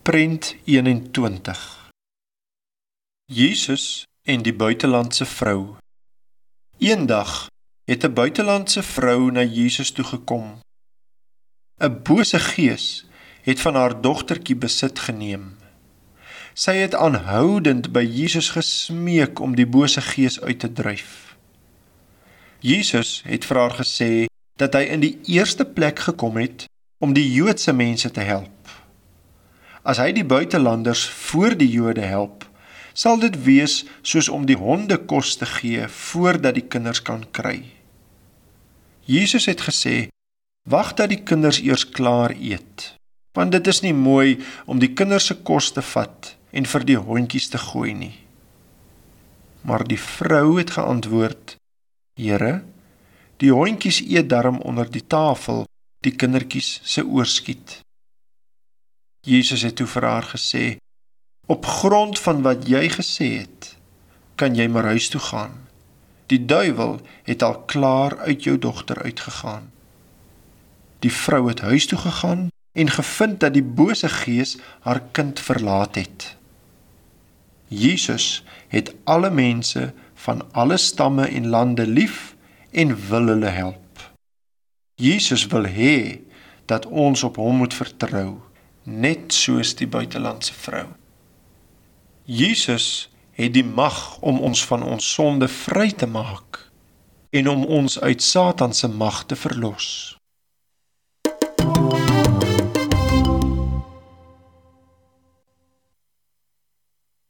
Prent 21. Jesus en die buitelandse vrou. Eendag het 'n buitelandse vrou na Jesus toe gekom. 'n Bose gees het van haar dogtertjie besit geneem. Sy het aanhoudend by Jesus gesmeek om die bose gees uit te dryf. Jesus het vir haar gesê dat hy in die eerste plek gekom het om die Joodse mense te help. As hy die buitelanders voor die Jode help, sal dit wees soos om die honde kos te gee voordat die kinders kan kry. Jesus het gesê, wag dat die kinders eers klaar eet, want dit is nie mooi om die kinders se kos te vat en vir die hondjies te gooi nie. Maar die vrou het geantwoord, Here, die hondjies eet darm onder die tafel die kindertjies se oorskiet. Jesus het toe vir haar gesê, op grond van wat jy gesê het, kan jy maar huis toe gaan. Die duiwel het al klaar uit jou dogter uitgegaan. Die vrou het huis toe gegaan en gevind dat die bose gees haar kind verlaat het. Jesus het alle mense van alle stamme en lande lief en wil hulle help. Jesus wil hê dat ons op hom moet vertrou, net soos die buitelandse vrou. Jesus het die mag om ons van ons sonde vry te maak en om ons uit Satan se mag te verlos.